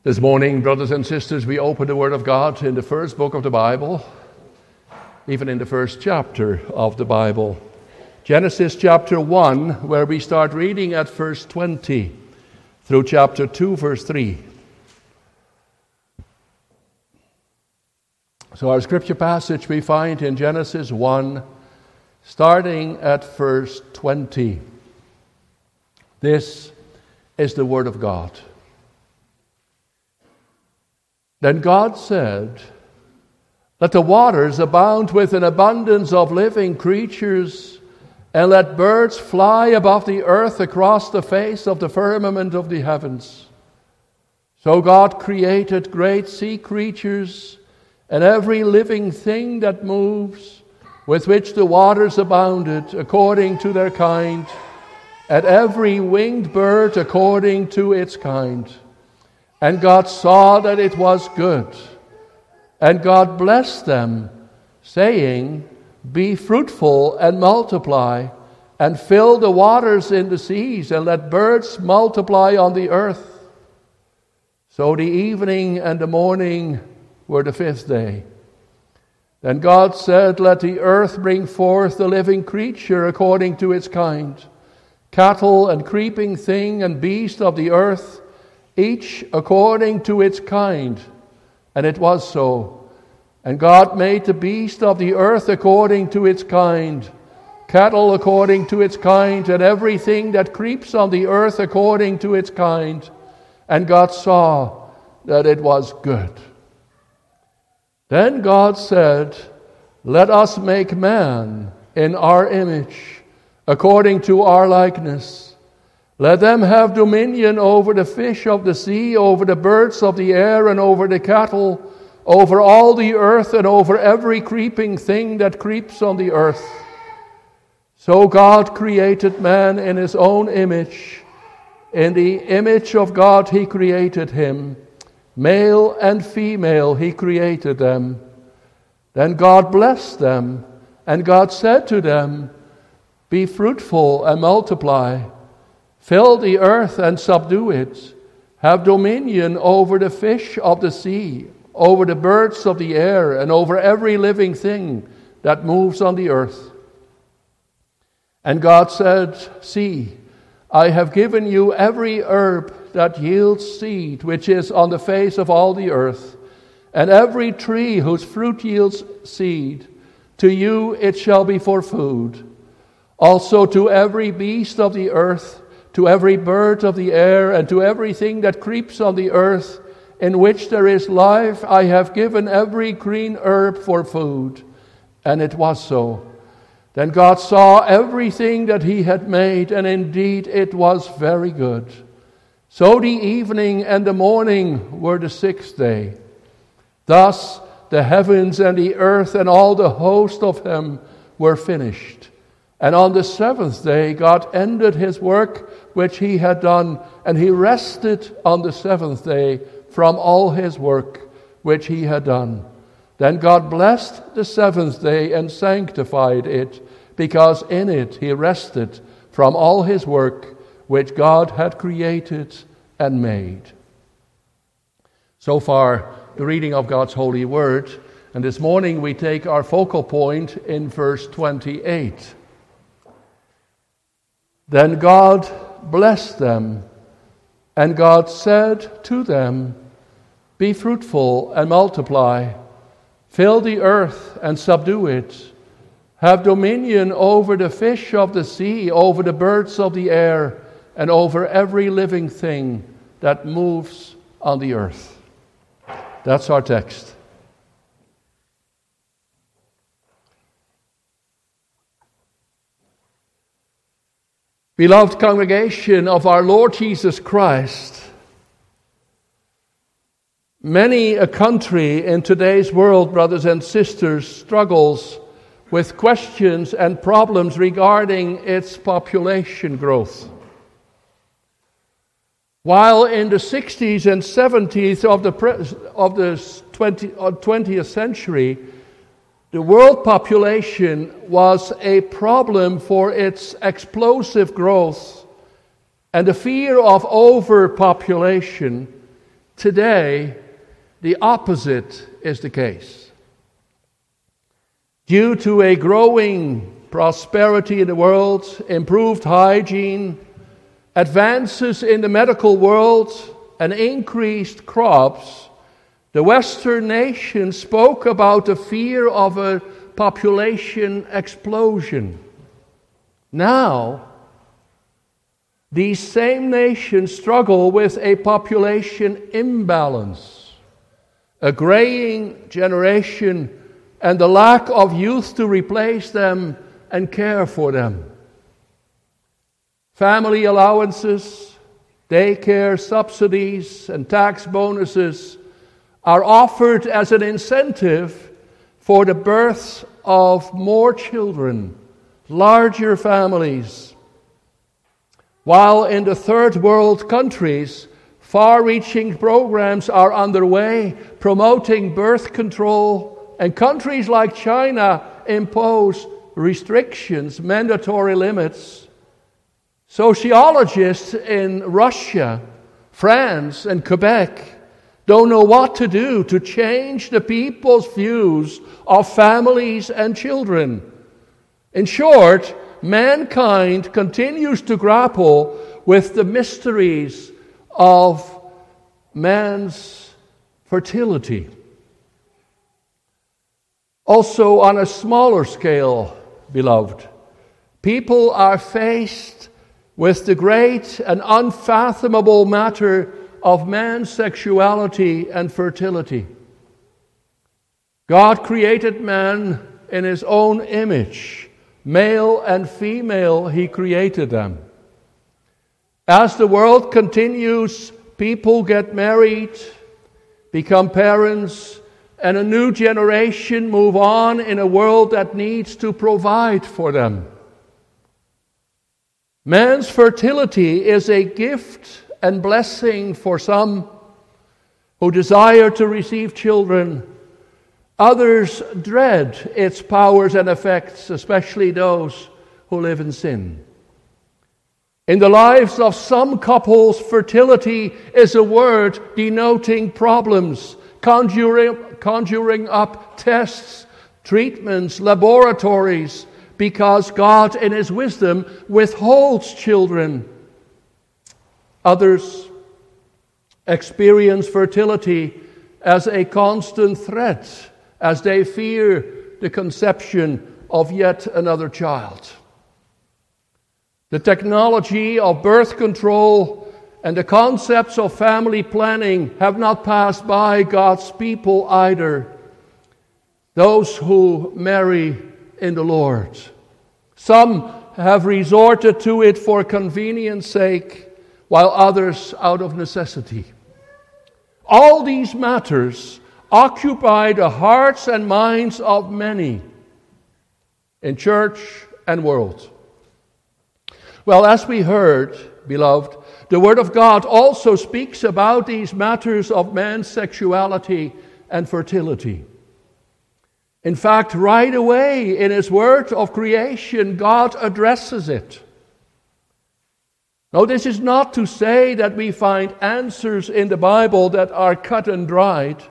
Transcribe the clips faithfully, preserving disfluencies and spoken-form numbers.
This morning, brothers and sisters, we open the Word of God in the first book of the Bible, even in the first chapter of the Bible. Genesis chapter one, where we start reading at verse twenty, through chapter two, verse three. So our scripture passage we find in Genesis one, starting at verse twenty. This is the Word of God. Then God said, "Let the waters abound with an abundance of living creatures, and let birds fly above the earth across the face of the firmament of the heavens." So God created great sea creatures and every living thing that moves, with which the waters abounded according to their kind, and every winged bird according to its kind. And God saw that it was good. And God blessed them, saying, "Be fruitful and multiply, and fill the waters in the seas, and let birds multiply on the earth." So the evening and the morning were the fifth day. Then God said, "Let the earth bring forth the living creature according to its kind, cattle and creeping thing and beast of the earth, each according to its kind." And it was so. And God made the beast of the earth according to its kind, cattle according to its kind, and everything that creeps on the earth according to its kind. And God saw that it was good. Then God said, "Let us make man in our image, according to our likeness. Let them have dominion over the fish of the sea, over the birds of the air, and over the cattle, over all the earth, and over every creeping thing that creeps on the earth." So God created man in his own image. In the image of God he created him. Male and female he created them. Then God blessed them, and God said to them, "Be fruitful and multiply. Fill the earth and subdue it. Have dominion over the fish of the sea, over the birds of the air, and over every living thing that moves on the earth." And God said, "See, I have given you every herb that yields seed, which is on the face of all the earth, and every tree whose fruit yields seed. To you it shall be for food. Also to every beast of the earth, to every bird of the air, and to everything that creeps on the earth, in which there is life, I have given every green herb for food." And it was so. Then God saw everything that he had made, and indeed it was very good. So the evening and the morning were the sixth day. Thus the heavens and the earth and all the host of them were finished. And on the seventh day God ended his work which he had done, and he rested on the seventh day from all his work which he had done. Then God blessed the seventh day and sanctified it, because in it he rested from all his work which God had created and made. So far, the reading of God's holy word, and this morning we take our focal point in verse twenty-eight. Then God blessed them, and God said to them, "Be fruitful and multiply, fill the earth and subdue it, have dominion over the fish of the sea, over the birds of the air, and over every living thing that moves on the earth." That's our text. Beloved congregation of our Lord Jesus Christ, many a country in today's world, brothers and sisters, struggles with questions and problems regarding its population growth. While in the sixties and seventies of the of the twentieth century, the world population was a problem for its explosive growth, and the fear of overpopulation Today, the opposite is the case. Due to a growing prosperity in the world, improved hygiene, advances in the medical world, and increased crops, the Western nations spoke about the fear of a population explosion. Now, these same nations struggle with a population imbalance, a graying generation, and the lack of youth to replace them and care for them. Family allowances, daycare subsidies, and tax bonuses are offered as an incentive for the birth of more children, larger families. While in the third world countries, far-reaching programs are underway promoting birth control, and countries like China impose restrictions, mandatory limits. Sociologists in Russia, France, and Quebec don't know what to do to change the people's views of families and children. In short, mankind continues to grapple with the mysteries of man's fertility. Also, on a smaller scale, beloved, people are faced with the great and unfathomable matter of man's sexuality and fertility. God created man in his own image. Male and female, he created them. As the world continues, people get married, become parents, and a new generation move on in a world that needs to provide for them. Man's fertility is a gift and blessing for some who desire to receive children. Others dread its powers and effects, especially those who live in sin. In the lives of some couples, fertility is a word denoting problems, conjuring, conjuring up tests, treatments, laboratories, because God in his wisdom withholds children. Others experience fertility as a constant threat, as they fear the conception of yet another child. The technology of birth control and the concepts of family planning have not passed by God's people either, those who marry in the Lord. Some have resorted to it for convenience sake, while others out of necessity. All these matters occupy the hearts and minds of many in church and world. Well, as we heard, beloved, the Word of God also speaks about these matters of man's sexuality and fertility. In fact, right away in His Word of creation, God addresses it. Now, this is not to say that we find answers in the Bible that are cut and dried.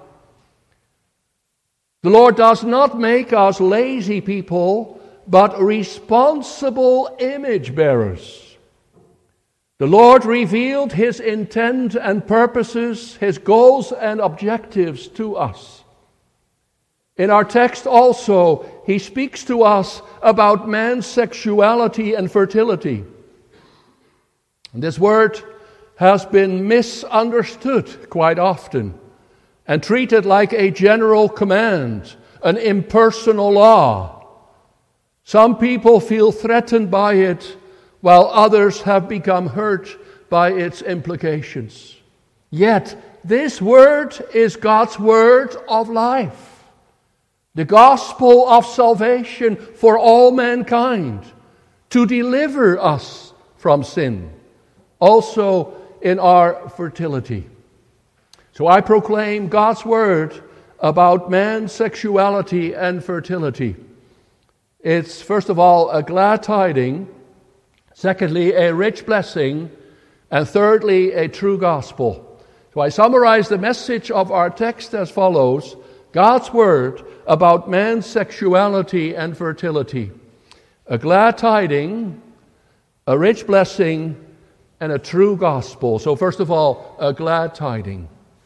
The Lord does not make us lazy people, but responsible image bearers. The Lord revealed His intent and purposes, His goals and objectives to us. In our text also, He speaks to us about man's sexuality and fertility. This word has been misunderstood quite often and treated like a general command, an impersonal law. Some people feel threatened by it, while others have become hurt by its implications. Yet, this word is God's word of life, the gospel of salvation for all mankind, to deliver us from sin, also in our fertility. So I proclaim God's word about man's sexuality and fertility. It's, first of all, a glad tiding, secondly, a rich blessing, and thirdly, a true gospel. So I summarize the message of our text as follows: God's word about man's sexuality and fertility. A glad tiding, a rich blessing, and a true gospel. So first of all, a glad tiding.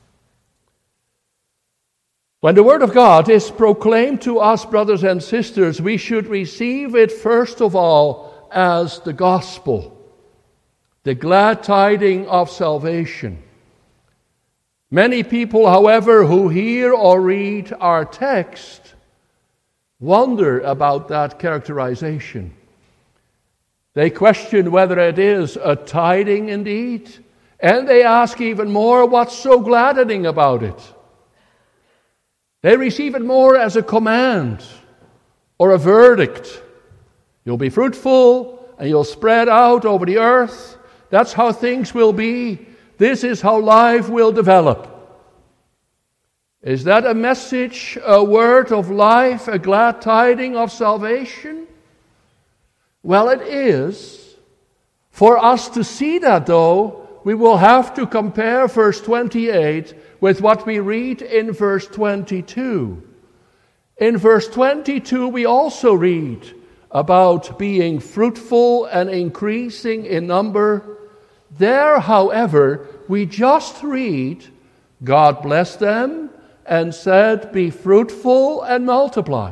When the word of God is proclaimed to us, brothers and sisters, we should receive it first of all as the gospel, the glad tiding of salvation. Many people, however, who hear or read our text wonder about that characterization. They question whether it is a tiding indeed, and they ask even more, what's so gladdening about it? They receive it more as a command or a verdict. You'll be fruitful and you'll spread out over the earth. That's how things will be. This is how life will develop. Is that a message, a word of life, a glad tiding of salvation? Well, it is. For us to see that, though, we will have to compare verse twenty-eight with what we read in verse twenty-two. In verse twenty-two, we also read about being fruitful and increasing in number. There, however, we just read, God blessed them and said, be fruitful and multiply.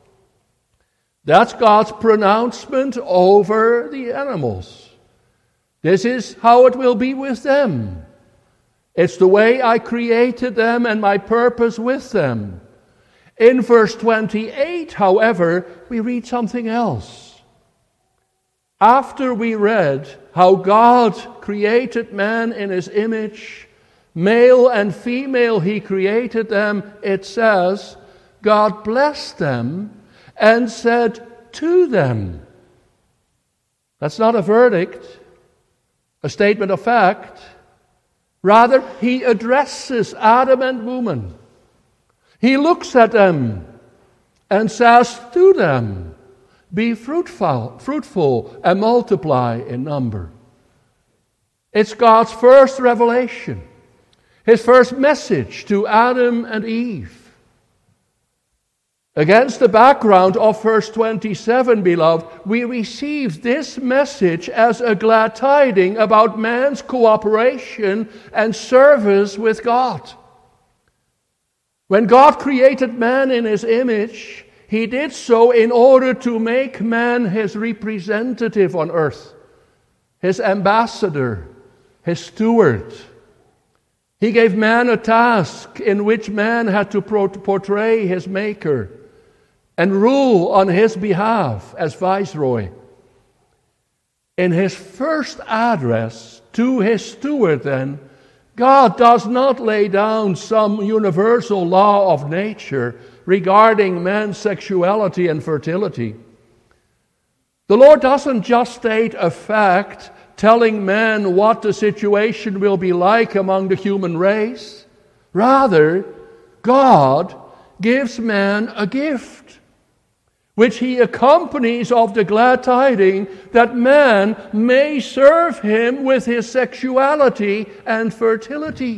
That's God's pronouncement over the animals. This is how it will be with them. It's the way I created them and my purpose with them. In verse twenty-eight, however, we read something else. After we read how God created man in his image, male and female he created them, it says, God blessed them and said to them. That's not a verdict, a statement of fact. Rather, he addresses Adam and woman. He looks at them and says to them, be fruitful, fruitful and multiply in number. It's God's first revelation, his first message to Adam and Eve. Against the background of verse twenty-seven, beloved, we receive this message as a glad tiding about man's cooperation and service with God. When God created man in his image, he did so in order to make man his representative on earth, his ambassador, his steward. He gave man a task in which man had to portray his maker and rule on his behalf as viceroy. In his first address to his steward, then, God does not lay down some universal law of nature regarding man's sexuality and fertility. The Lord doesn't just state a fact telling man what the situation will be like among the human race. Rather, God gives man a gift, which he accompanies of the glad tiding that man may serve him with his sexuality and fertility.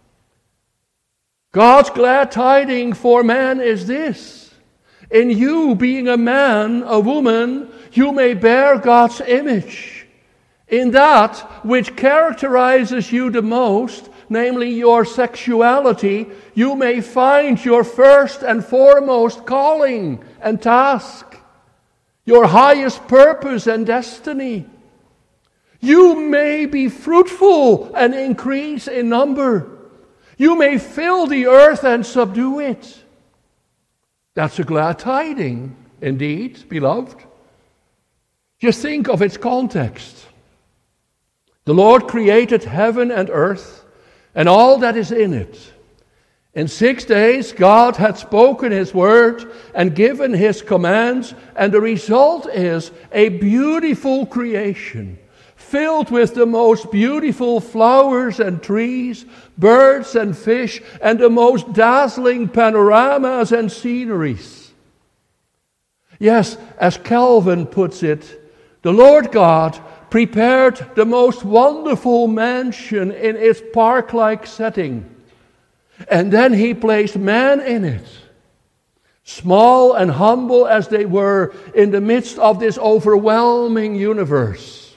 God's glad tiding for man is this: in you, being a man, a woman, you may bear God's image. In that which characterizes you the most, namely your sexuality, you may find your first and foremost calling and task, your highest purpose and destiny. You may be fruitful and increase in number. You may fill the earth and subdue it. That's a glad tiding, indeed, beloved. Just think of its context. The Lord created heaven and earth and all that is in it. In six days, God had spoken his word and given his commands, and the result is a beautiful creation, filled with the most beautiful flowers and trees, birds and fish, and the most dazzling panoramas and sceneries. Yes, as Calvin puts it, the Lord God prepared the most wonderful mansion in its park-like setting. And then he placed man in it. Small and humble as they were in the midst of this overwhelming universe.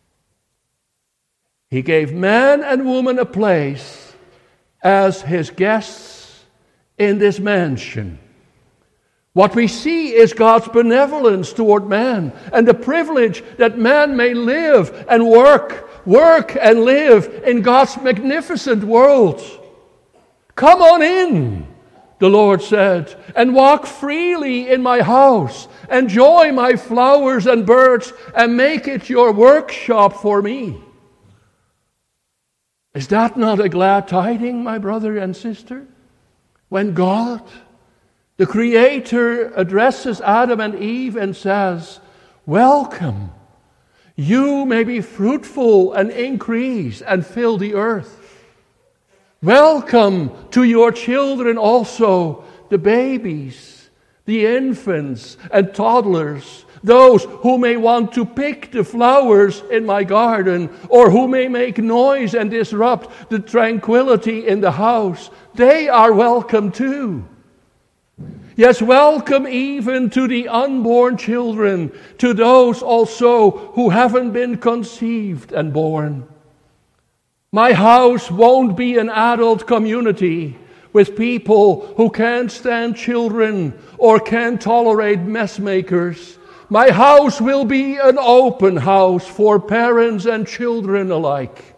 He gave man and woman a place as his guests in this mansion. What we see is God's benevolence toward man and the privilege that man may live and work, work and live in God's magnificent world. Come on in, the Lord said, and walk freely in my house. Enjoy my flowers and birds and make it your workshop for me. Is that not a glad tiding, my brother and sister? When God, the Creator, addresses Adam and Eve and says, welcome, you may be fruitful and increase and fill the earth. Welcome to your children also, the babies, the infants and toddlers, those who may want to pick the flowers in my garden, or who may make noise and disrupt the tranquility in the house. They are welcome too. Yes, welcome even to the unborn children, to those also who haven't been conceived and born. My house won't be an adult community with people who can't stand children or can't tolerate mess makers. My house will be an open house for parents and children alike.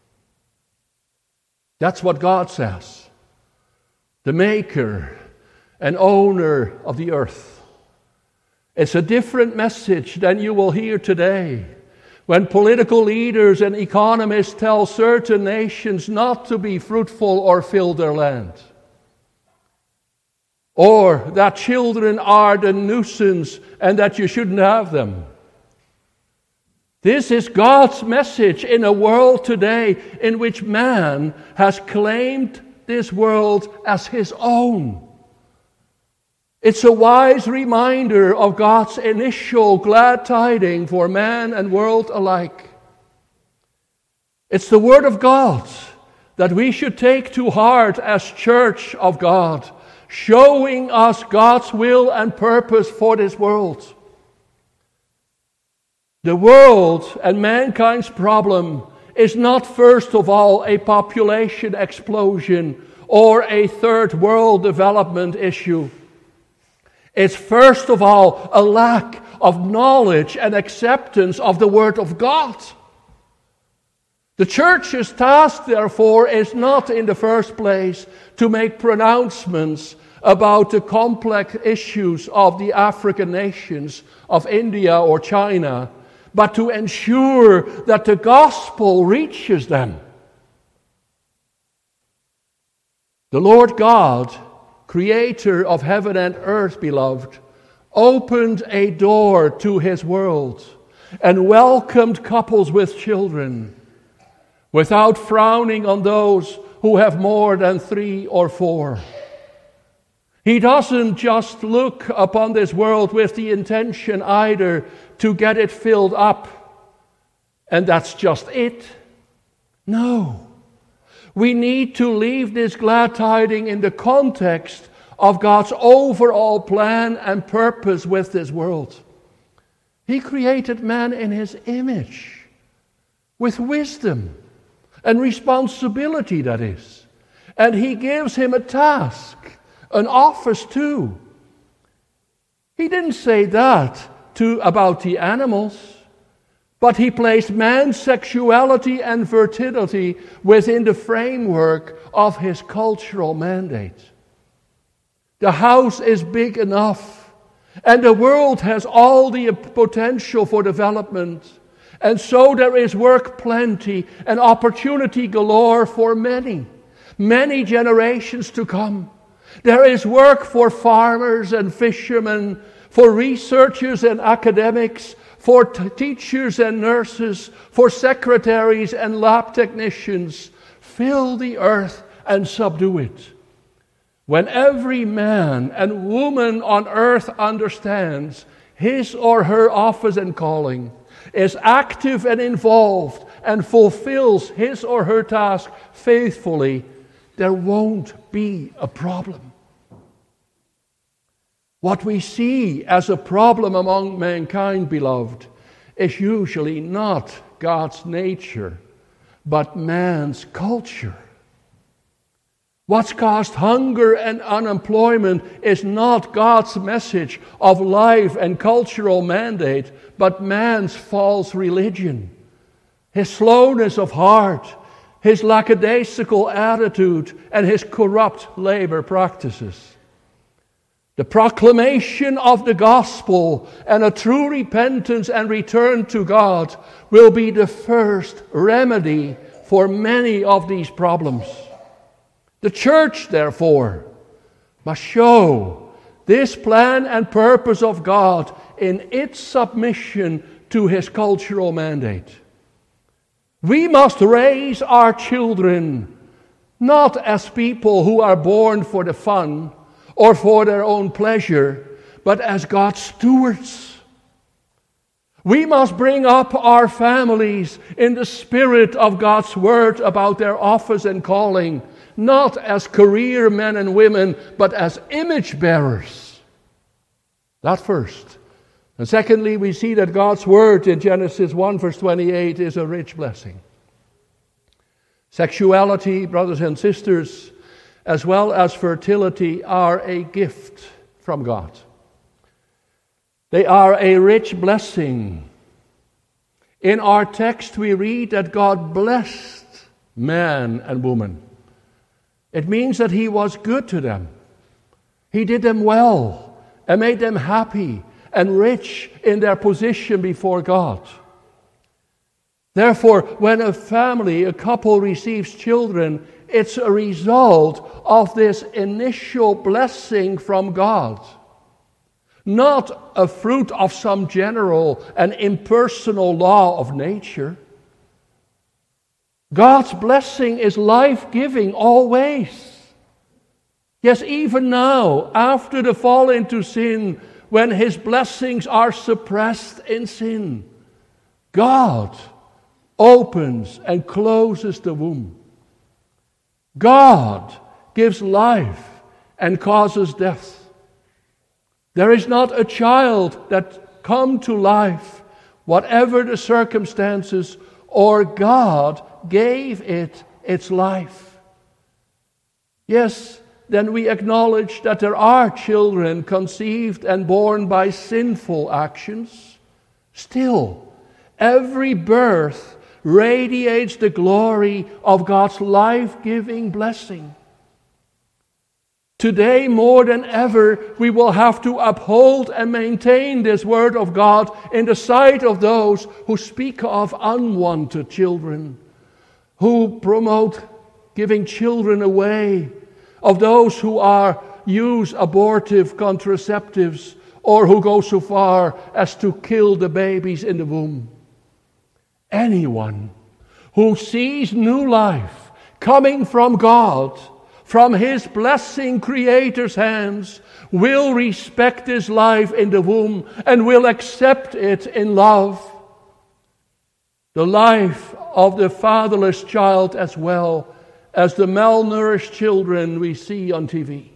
That's what God says. The maker and owner of the earth. It's a different message than you will hear today, when political leaders and economists tell certain nations not to be fruitful or fill their land. Or that children are the nuisance and that you shouldn't have them. This is God's message in a world today in which man has claimed this world as his own. It's a wise reminder of God's initial glad tiding for man and world alike. It's the Word of God that we should take to heart as Church of God, showing us God's will and purpose for this world. The world and mankind's problem is not first of all a population explosion or a third world development issue. It's first of all a lack of knowledge and acceptance of the Word of God. The church's task, therefore, is not in the first place to make pronouncements about the complex issues of the African nations, of India or China, but to ensure that the gospel reaches them. The Lord God, Creator of heaven and earth, beloved, opened a door to His world and welcomed couples with children, without frowning on those who have more than three or four. He doesn't just look upon this world with the intention either to get it filled up, and that's just it. No. We need to leave this glad tiding in the context of God's overall plan and purpose with this world. He created man in His image, with wisdom and responsibility, that is. And He gives him a task, an office too. He didn't say that to about the animals, but He placed man's sexuality and fertility within the framework of His cultural mandate. The house is big enough, and the world has all the potential for development, and so there is work plenty and opportunity galore for many, many generations to come. There is work for farmers and fishermen, for researchers and academics, for t- teachers and nurses, for secretaries and lab technicians. Fill the earth and subdue it. When every man and woman on earth understands his or her office and calling, is active and involved and fulfills his or her task faithfully, there won't be a problem. What we see as a problem among mankind, beloved, is usually not God's nature, but man's culture. What's caused hunger and unemployment is not God's message of life and cultural mandate, but man's false religion, his slowness of heart, his lackadaisical attitude, and his corrupt labor practices. The proclamation of the gospel and a true repentance and return to God will be the first remedy for many of these problems. The church, therefore, must show this plan and purpose of God in its submission to his cultural mandate. We must raise our children not as people who are born for the fun or for their own pleasure, but as God's stewards. We must bring up our families in the spirit of God's word about their office and calling, not as career men and women, but as image bearers. That first. And secondly, we see that God's word in Genesis one verse twenty-eight is a rich blessing. Sexuality, brothers and sisters, as well as fertility, are a gift from God. They are a rich blessing. In our text, we read that God blessed man and woman. It means that he was good to them. He did them well and made them happy and rich in their position before God. Therefore, when a family, a couple receives children, it's a result of this initial blessing from God, not a fruit of some general and impersonal law of nature. God's blessing is life-giving always. Yes, even now, after the fall into sin, when his blessings are suppressed in sin, God opens and closes the womb. God gives life and causes death. There is not a child that come to life, whatever the circumstances, or God gave it its life. Yes, then we acknowledge that there are children conceived and born by sinful actions. Still, every birth radiates the glory of God's life-giving blessing. Today, more than ever, we will have to uphold and maintain this word of God in the sight of those who speak of unwanted children, who promote giving children away, of those who are use abortive contraceptives, or who go so far as to kill the babies in the womb. Anyone who sees new life coming from God, from his blessing Creator's hands, will respect this life in the womb and will accept it in love. The life of the fatherless child as well as the malnourished children we see on T V.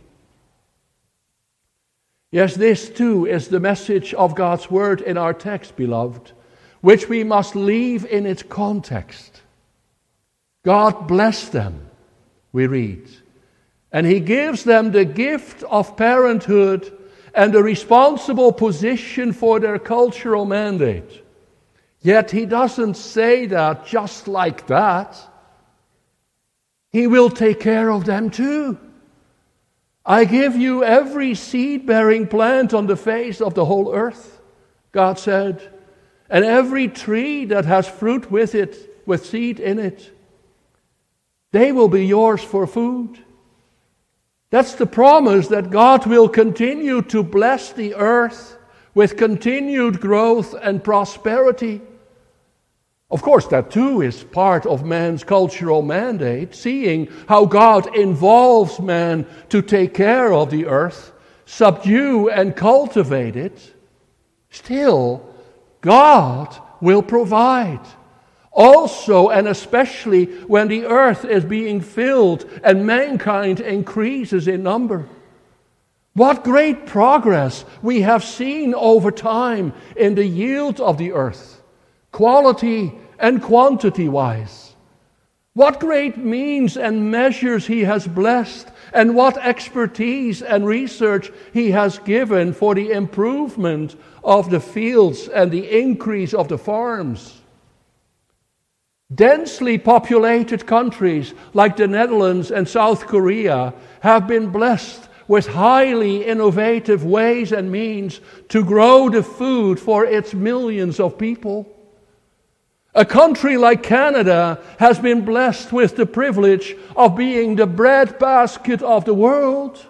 Yes, this too is the message of God's word in our text, beloved, which we must leave in its context. God blessed them, we read, and he gives them the gift of parenthood and the responsible position for their cultural mandate. Yet he doesn't say that just like that. He will take care of them too. I give you every seed-bearing plant on the face of the whole earth, God said, and every tree that has fruit with it, with seed in it. They will be yours for food. That's the promise that God will continue to bless the earth with continued growth and prosperity. Of course, that too is part of man's cultural mandate, seeing how God involves man to take care of the earth, subdue and cultivate it. Still, God will provide. Also and especially when the earth is being filled and mankind increases in number. What great progress we have seen over time in the yield of the earth, quality and quantity-wise. What great means and measures He has blessed, and what expertise and research He has given for the improvement of the fields and the increase of the farms. Densely populated countries like the Netherlands and South Korea have been blessed with highly innovative ways and means to grow the food for its millions of people. A country like Canada has been blessed with the privilege of being the breadbasket of the world.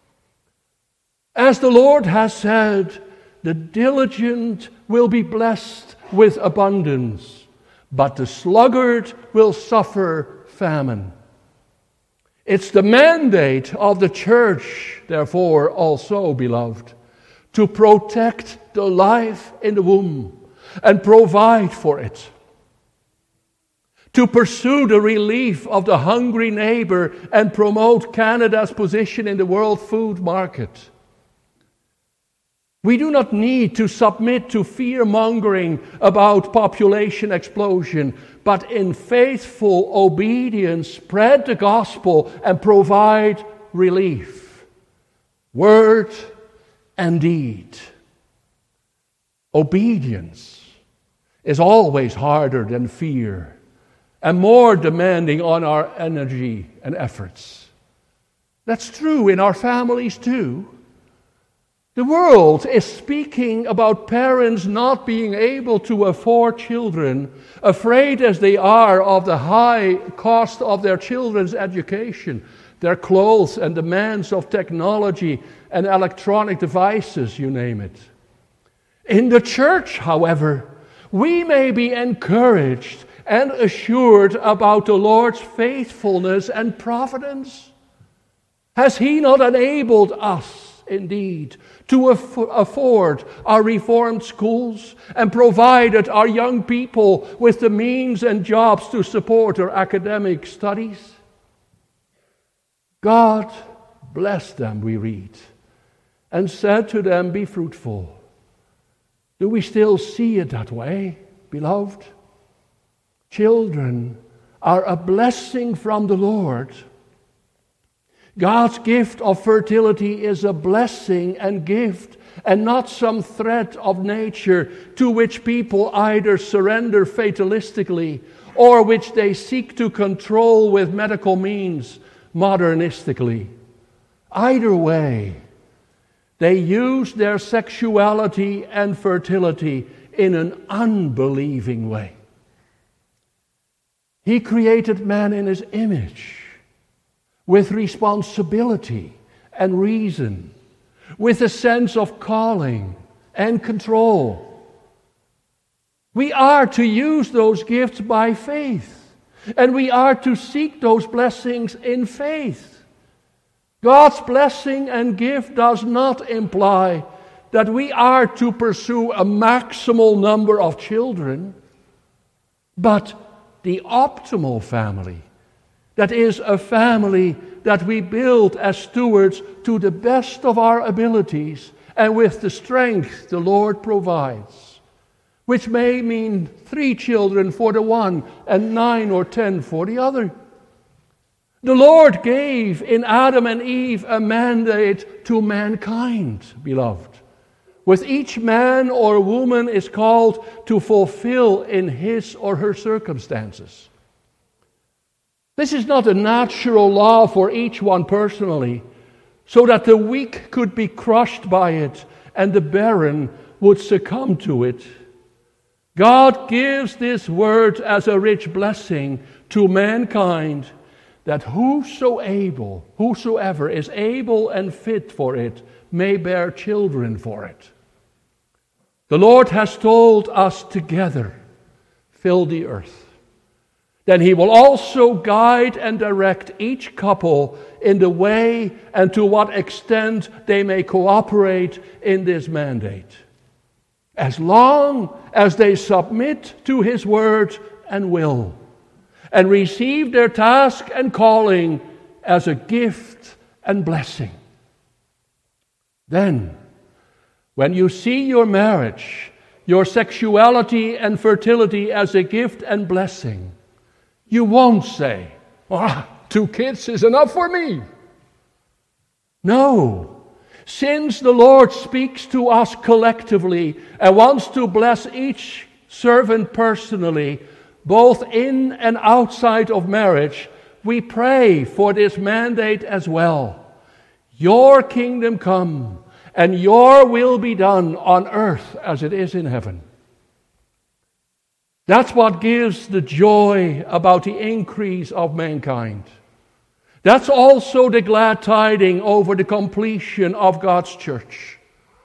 As the Lord has said, the diligent will be blessed with abundance, but the sluggard will suffer famine. It's the mandate of the church, therefore, also, beloved, to protect the life in the womb and provide for it. To pursue the relief of the hungry neighbor and promote Canada's position in the world food market. We do not need to submit to fear-mongering about population explosion, but in faithful obedience spread the gospel and provide relief. Word and deed. Obedience is always harder than fear and more demanding on our energy and efforts. That's true in our families too. The world is speaking about parents not being able to afford children, afraid as they are of the high cost of their children's education, their clothes, and demands of technology and electronic devices, you name it. In the church, however, we may be encouraged and assured about the Lord's faithfulness and providence. Has He not enabled us, indeed, to aff- afford our reformed schools and provided our young people with the means and jobs to support their academic studies? God blessed them, we read, and said to them, "Be fruitful." Do we still see it that way, beloved? Children are a blessing from the Lord. God's gift of fertility is a blessing and gift, and not some threat of nature to which people either surrender fatalistically or which they seek to control with medical means modernistically. Either way, they use their sexuality and fertility in an unbelieving way. He created man in His image, with responsibility and reason, with a sense of calling and control. We are to use those gifts by faith, and we are to seek those blessings in faith. God's blessing and gift does not imply that we are to pursue a maximal number of children, but the optimal family. That is a family that we build as stewards to the best of our abilities and with the strength the Lord provides, which may mean three children for the one and nine or ten for the other. The Lord gave in Adam and Eve a mandate to mankind, beloved, with each man or woman is called to fulfill in his or her circumstances. This is not a natural law for each one personally, so that the weak could be crushed by it and the barren would succumb to it. God gives this word as a rich blessing to mankind, that whosoever, whosoever is able and fit for it may bear children for it. The Lord has told us together, fill the earth. Then He will also guide and direct each couple in the way and to what extent they may cooperate in this mandate. as long as they submit to His word and will, and receive their task and calling as a gift and blessing. Then, when you see your marriage, your sexuality and fertility as a gift and blessing, you won't say, "Ah, two kids is enough for me." No, since the Lord speaks to us collectively and wants to bless each servant personally, both in and outside of marriage, we pray for this mandate as well. Your kingdom come, and your will be done on earth as it is in heaven. That's what gives the joy about the increase of mankind. That's also the glad tiding over the completion of God's church.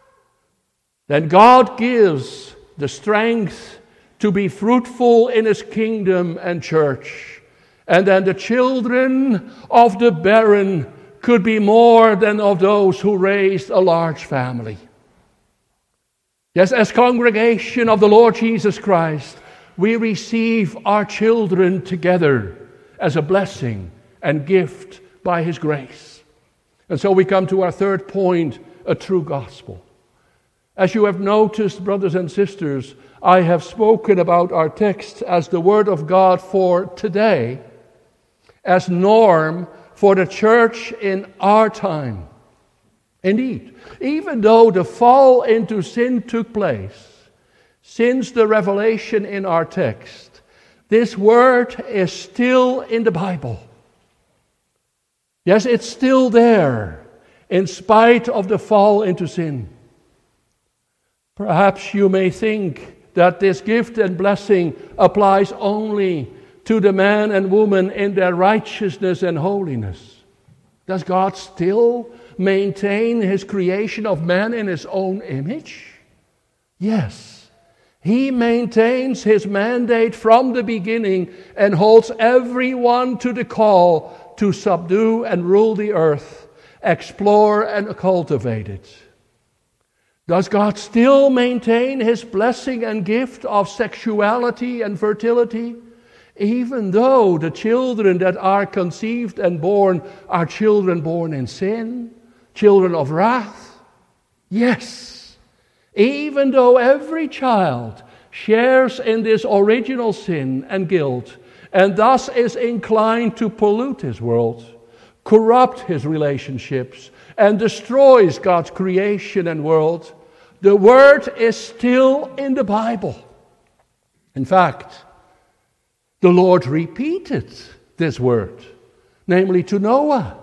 Then God gives the strength to be fruitful in His kingdom and church. And then the children of the barren could be more than of those who raised a large family. Yes, as congregation of the Lord Jesus Christ, we receive our children together as a blessing and gift by His grace. And so we come to our third point, a true gospel. As you have noticed, brothers and sisters, I have spoken about our text as the Word of God for today, as norm for the church in our time. Indeed, even though the fall into sin took place, since the revelation in our text, this word is still in the Bible. Yes, it's still there, in spite of the fall into sin. Perhaps you may think that this gift and blessing applies only to the man and woman in their righteousness and holiness. Does God still maintain His creation of man in His own image? Yes. He maintains His mandate from the beginning and holds everyone to the call to subdue and rule the earth, explore and cultivate it. Does God still maintain His blessing and gift of sexuality and fertility, even though the children that are conceived and born are children born in sin, children of wrath? Yes. Even though every child shares in this original sin and guilt, and thus is inclined to pollute His world, corrupt His relationships, and destroys God's creation and world, the Word is still in the Bible. In fact, the Lord repeated this word, namely to Noah.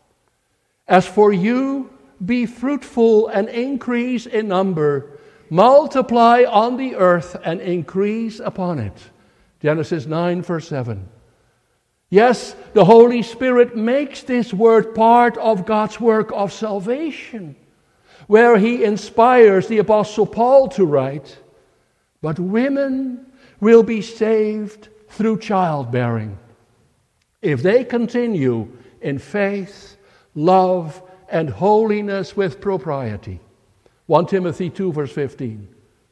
As for you, be fruitful and increase in number, multiply on the earth and increase upon it. Genesis nine, verse seven. Yes, the Holy Spirit makes this word part of God's work of salvation, where He inspires the Apostle Paul to write, but women will be saved through childbearing if they continue in faith, love, and holiness with propriety. First Timothy two, verse fifteen.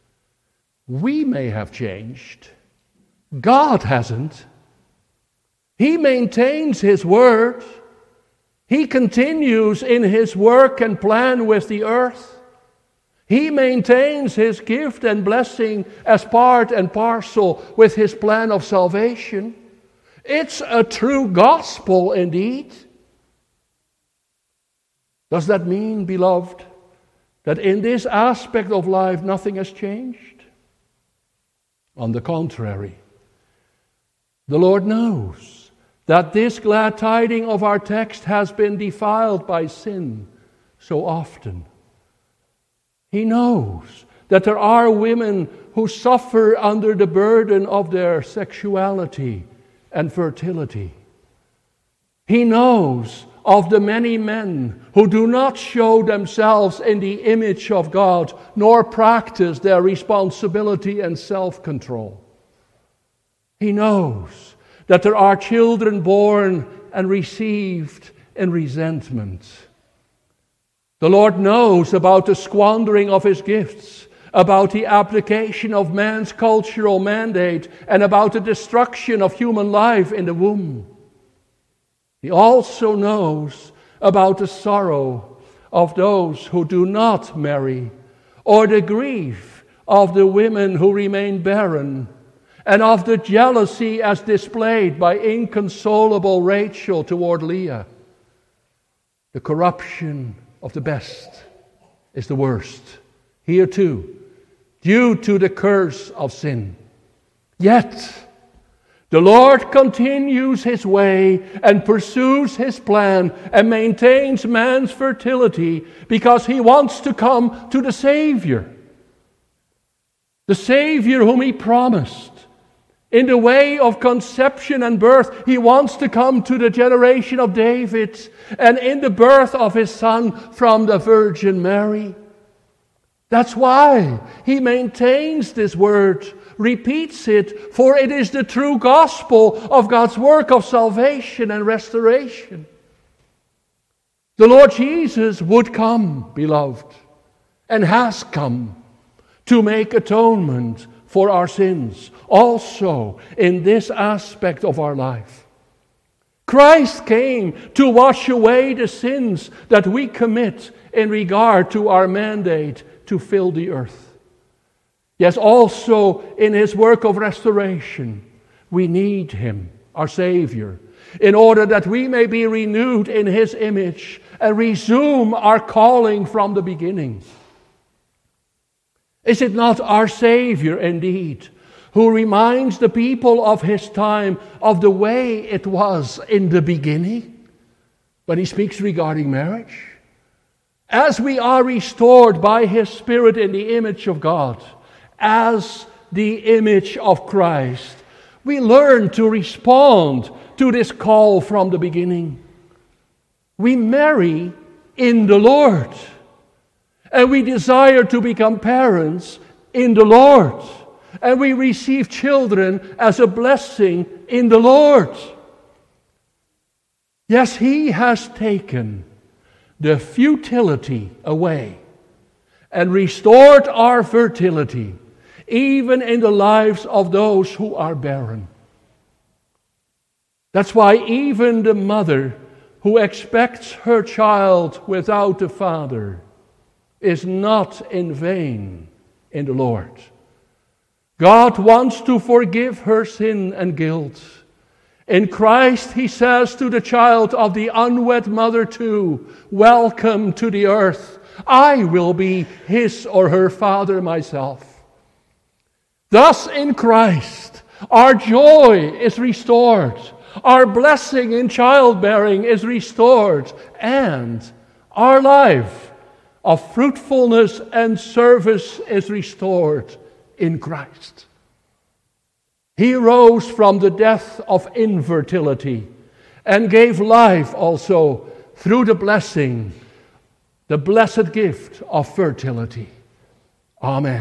We may have changed. God hasn't. He maintains His word. He continues in His work and plan with the earth. He maintains His gift and blessing as part and parcel with His plan of salvation. It's a true gospel indeed. Does that mean, beloved, that in this aspect of life nothing has changed? On the contrary, the Lord knows that this glad tiding of our text has been defiled by sin so often. He knows that there are women who suffer under the burden of their sexuality and fertility. He knows of the many men who do not show themselves in the image of God, nor practice their responsibility and self-control. He knows that there are children born and received in resentment. The Lord knows about the squandering of His gifts about the application of man's cultural mandate, and about the destruction of human life in the womb. He also knows about the sorrow of those who do not marry, or the grief of the women who remain barren, and of the jealousy as displayed by inconsolable Rachel toward Leah. The corruption of the best is the worst, here too, due to the curse of sin. Yet, the Lord continues His way and pursues His plan and maintains man's fertility because He wants to come to the Savior. The Savior whom He promised. In the way of conception and birth, He wants to come to the generation of David, and in the birth of His Son from the Virgin Mary. That's why He maintains this word, repeats it, for it is the true gospel of God's work of salvation and restoration. The Lord Jesus would come, beloved, and has come to make atonement for our sins, also in this aspect of our life. Christ came to wash away the sins that we commit in regard to our mandate to fill the earth. Yes, also in His work of restoration, we need Him, our Savior, in order that we may be renewed in His image and resume our calling from the beginning. Is it not our Savior, indeed, who reminds the people of His time of the way it was in the beginning when He speaks regarding marriage? As we are restored by His Spirit in the image of God, as the image of Christ, we learn to respond to this call from the beginning. We marry in the Lord. And we desire to become parents in the Lord. And we receive children as a blessing in the Lord. Yes, He has taken the futility away and restored our fertility, even in the lives of those who are barren. That's why even the mother who expects her child without a father is not in vain in the Lord. God wants to forgive her sin and guilt. In Christ, He says to the child of the unwed mother too, welcome to the earth. I will be his or her father myself. Thus in Christ, our joy is restored. Our blessing in childbearing is restored. And our life of fruitfulness and service is restored in Christ. He rose from the death of infertility and gave life also through the blessing, the blessed gift of fertility. Amen.